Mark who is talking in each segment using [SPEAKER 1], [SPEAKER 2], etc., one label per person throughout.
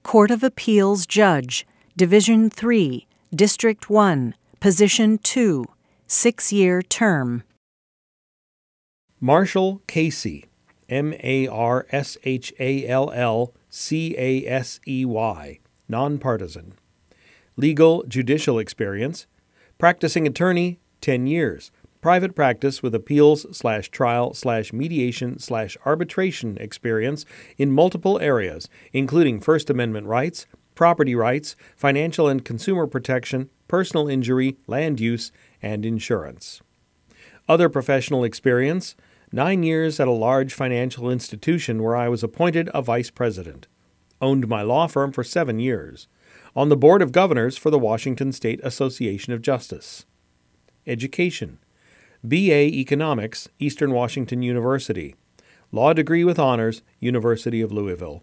[SPEAKER 1] Court of Appeals Judge, Division 3, District 1, Position 2, 6-year term.
[SPEAKER 2] Marshall Casey, Marshallcasey, nonpartisan. Legal judicial experience, practicing attorney, 10 years. Private practice with appeals/trial/mediation/arbitration experience in multiple areas, including First Amendment rights, property rights, financial and consumer protection, personal injury, land use, and insurance. Other professional experience, 9 years at a large financial institution where I was appointed a vice president. Owned my law firm for 7 years. On the Board of Governors for the Washington State Association of Justice. Education. B.A. Economics, Eastern Washington University. Law degree with honors, University of Louisville.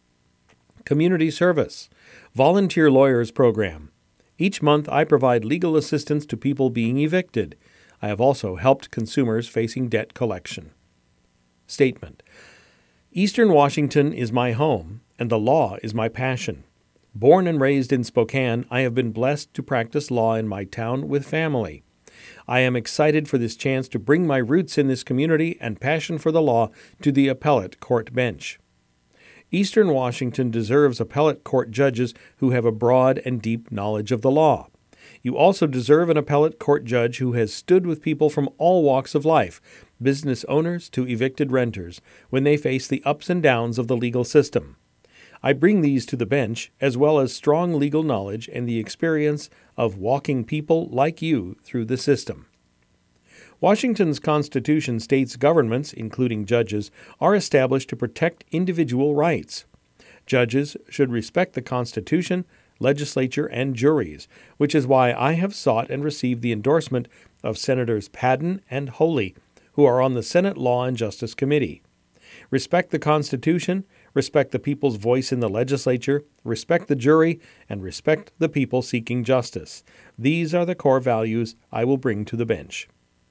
[SPEAKER 2] Community service. Volunteer Lawyers Program. Each month I provide legal assistance to people being evicted. I have also helped consumers facing debt collection. Statement. Eastern Washington is my home, and the law is my passion. Born and raised in Spokane, I have been blessed to practice law in my town with family. I am excited for this chance to bring my roots in this community and passion for the law to the appellate court bench. Eastern Washington deserves appellate court judges who have a broad and deep knowledge of the law. You also deserve an appellate court judge who has stood with people from all walks of life, business owners to evicted renters, when they face the ups and downs of the legal system. I bring these to the bench, as well as strong legal knowledge and the experience of walking people like you through the system. Washington's Constitution states governments, including judges, are established to protect individual rights. Judges should respect the Constitution, legislature, and juries, which is why I have sought and received the endorsement of Senators Padden and Holy, who are on the Senate Law and Justice Committee. Respect the Constitution, respect the people's voice in the legislature, respect the jury, and respect the people seeking justice. These are the core values I will bring to the bench.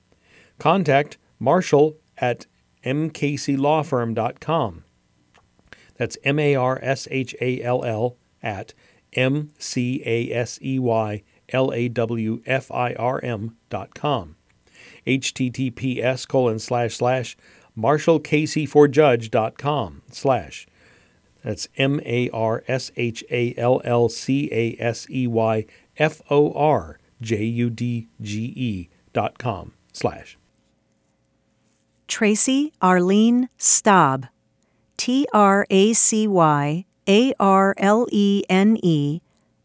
[SPEAKER 2] Contact Marshall at mcaseylawfirm.com. That's Marshall at mcaseylawfirm.com. https://marshallcaseyforjudge.com/ That's MarshallCaseyforjudge.com/
[SPEAKER 1] Tracy Arlene Staab, TracyArlene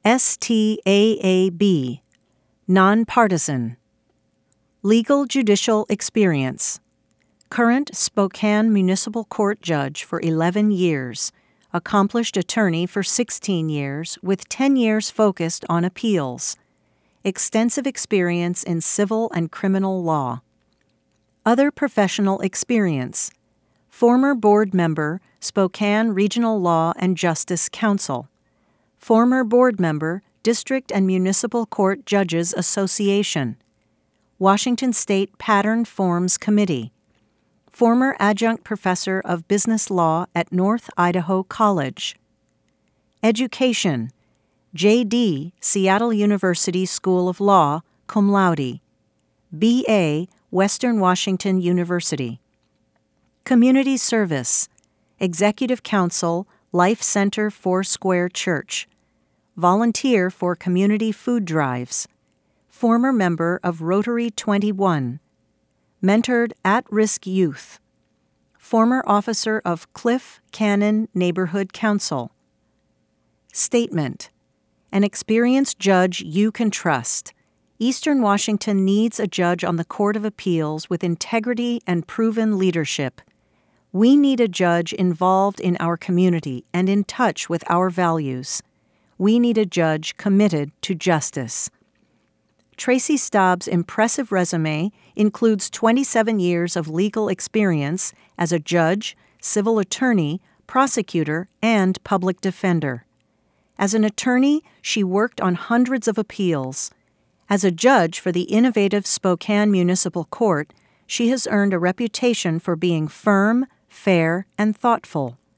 [SPEAKER 1] Staab, nonpartisan. Legal judicial experience. Current Spokane Municipal Court judge for 11 years. Accomplished attorney for 16 years, with 10 years focused on appeals. Extensive experience in civil and criminal law. Other professional experience. Former board member, Spokane Regional Law and Justice Council. Former board member, District and Municipal Court Judges Association. Washington State Pattern Forms Committee. Former adjunct professor of business law at North Idaho College. Education. J.D., Seattle University School of Law, cum laude. B.A., Western Washington University. Community service. Executive Council, Life Center Foursquare Church. Volunteer for community food drives. Former member of Rotary 21. Mentored at-risk youth. Former officer of Cliff Cannon Neighborhood Council. Statement. An experienced judge you can trust. Eastern Washington needs a judge on the Court of Appeals with integrity and proven leadership. We need a judge involved in our community and in touch with our values. We need a judge committed to justice. Tracy Staab's impressive resume includes 27 years of legal experience as a judge, civil attorney, prosecutor, and public defender. As an attorney, she worked on hundreds of appeals. As a judge for the innovative Spokane Municipal Court, she has earned a reputation for being firm, fair, and thoughtful.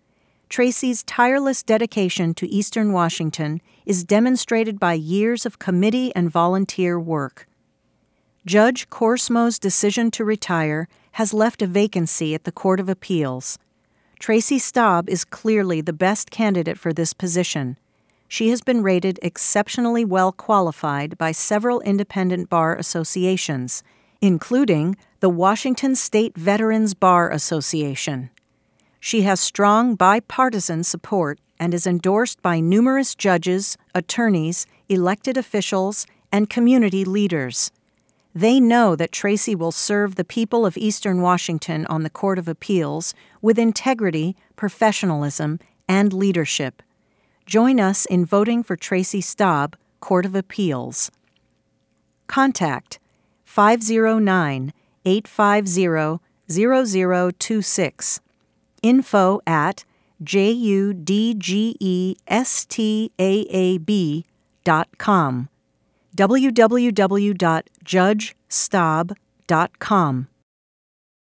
[SPEAKER 1] Tracy's tireless dedication to Eastern Washington is demonstrated by years of committee and volunteer work. Judge Korsmo's decision to retire has left a vacancy at the Court of Appeals. Tracy Staub is clearly the best candidate for this position. She has been rated exceptionally well qualified by several independent bar associations, including the Washington State Veterans Bar Association. She has strong bipartisan support and is endorsed by numerous judges, attorneys, elected officials, and community leaders. They know that Tracy will serve the people of Eastern Washington on the Court of Appeals with integrity, professionalism, and leadership. Join us in voting for Tracy Staub, Court of Appeals. Contact 509-850-0026. info@judgestaab.com. www.judgestaab.com.